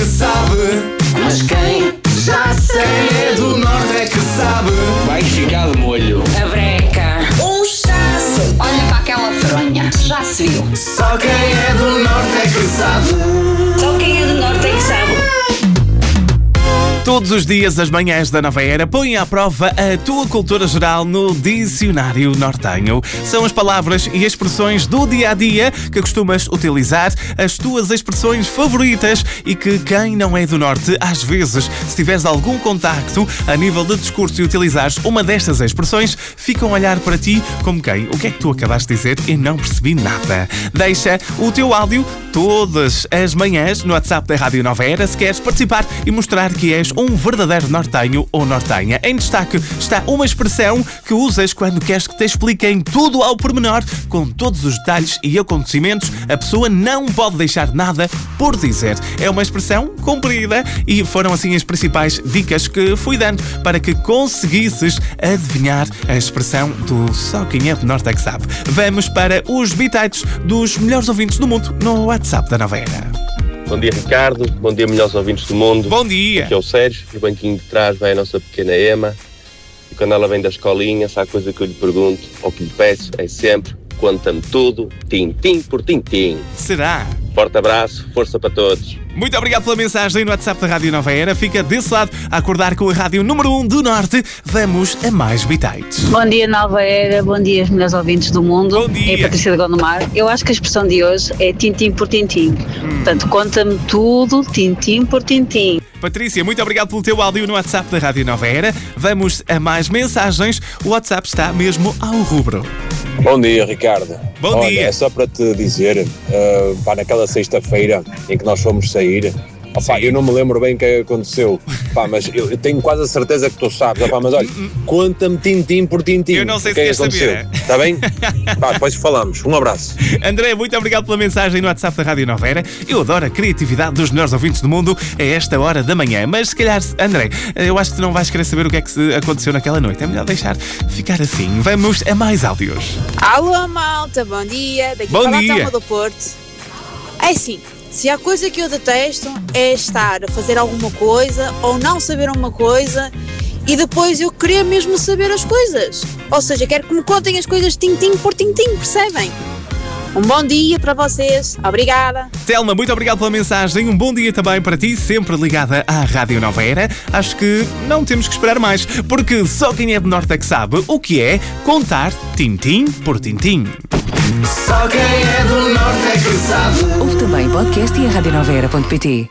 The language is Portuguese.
que sabe. Mas quem? Já sei. Quem é do norte é que sabe. Vai ficar de molho. A breca. Um chasso. Olha para aquela fronha. Já se viu. Só quem é do norte é que sabe. Só quem é do norte é que sabe. Todos os dias, as manhãs da Nova Era põem à prova a tua cultura geral no Dicionário Nortenho. São as palavras e expressões do dia-a-dia que costumas utilizar, as tuas expressões favoritas e que quem não é do Norte, às vezes, se tiveres algum contacto a nível de discurso e utilizares uma destas expressões, ficam a olhar para ti como quem? O que é que tu acabaste de dizer e não percebi nada? Deixa o teu áudio todas as manhãs no WhatsApp da Rádio Nova Era se queres participar e mostrar que és um verdadeiro nortenho ou nortenha. Em destaque está uma expressão que usas quando queres que te expliquem tudo ao pormenor, com todos os detalhes e acontecimentos. A pessoa não pode deixar nada por dizer. É uma expressão comprida e foram assim as principais dicas que fui dando para que conseguisses adivinhar a expressão do só quem é do norte é que sabe. Vamos para os bitites dos melhores ouvintes do mundo no WhatsApp da Nova Era. Bom dia, Ricardo. Bom dia, melhores ouvintes do mundo. Bom dia. Aqui é o Sérgio. No banquinho de trás vai a nossa pequena Emma. E quando ela vem da escolinha, se há coisa que eu lhe pergunto ou que lhe peço, é sempre: conta-me tudo, tintim por tintim. Será? Forte abraço, força para todos. Muito obrigado pela mensagem no WhatsApp da Rádio Nova Era. Fica desse lado a acordar com a Rádio número 1 do Norte. Vamos a mais bitites. Bom dia, Nova Era. Bom dia, os melhores ouvintes do mundo. Bom dia. É Patrícia de Gondomar. Eu acho que a expressão de hoje é tintim por tintim. Portanto, conta-me tudo, tintim por tintim. Patrícia, muito obrigado pelo teu áudio no WhatsApp da Rádio Nova Era. Vamos a mais mensagens. O WhatsApp está mesmo ao rubro. Bom dia, Ricardo. Bom dia. É só para te dizer, naquela sexta-feira em que nós fomos sair, eu não me lembro bem o que aconteceu, mas eu tenho quase a certeza que tu sabes, mas olha, conta-me tintim por tintim. Eu não sei o que se é que queres aconteceu. saber. Está bem? Depois falamos. Um abraço. André, muito obrigado pela mensagem no WhatsApp da Rádio Nova Era. Eu adoro a criatividade dos melhores ouvintes do mundo a esta hora da manhã. Mas se calhar, André, eu acho que tu não vais querer saber o que é que aconteceu naquela noite. É melhor deixar ficar assim. Vamos a mais áudios. Alô, malta, bom dia. Daqui Bom para dia. a Calma do Porto. É assim, se há coisa que eu detesto é estar a fazer alguma coisa ou não saber uma coisa e depois eu querer mesmo saber as coisas. Ou seja, quero que me contem as coisas tintim por tintim, percebem? Um bom dia para vocês. Obrigada. Telma, muito obrigado pela mensagem. Um bom dia também para ti, sempre ligada à Rádio Nova Era. Acho que não temos que esperar mais, porque só quem é do Norte é que sabe o que é contar tintim por tintim. Só quem é do norte é que sabe. Ouve também podcast e a radionovaera.pt.